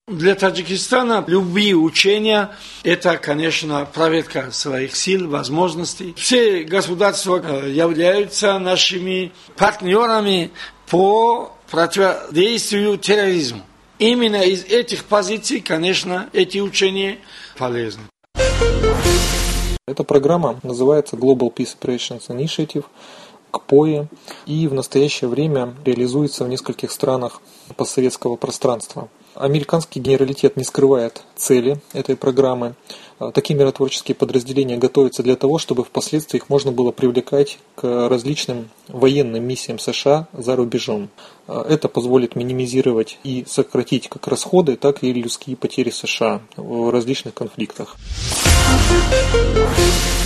Для Таджикистана любые учения – это, конечно, проверка своих сил, возможностей. Все государства являются нашими партнерами по противодействию терроризму. Именно из этих позиций, конечно, эти учения полезны. Эта программа называется Global Peace Operations Initiative, ГПОИ, и в настоящее время реализуется в нескольких странах постсоветского пространства. Американский генералитет не скрывает цели этой программы. Такие миротворческие подразделения готовятся для того, чтобы впоследствии их можно было привлекать к различным военным миссиям США за рубежом. Это позволит минимизировать и сократить как расходы, так и людские потери США в различных конфликтах.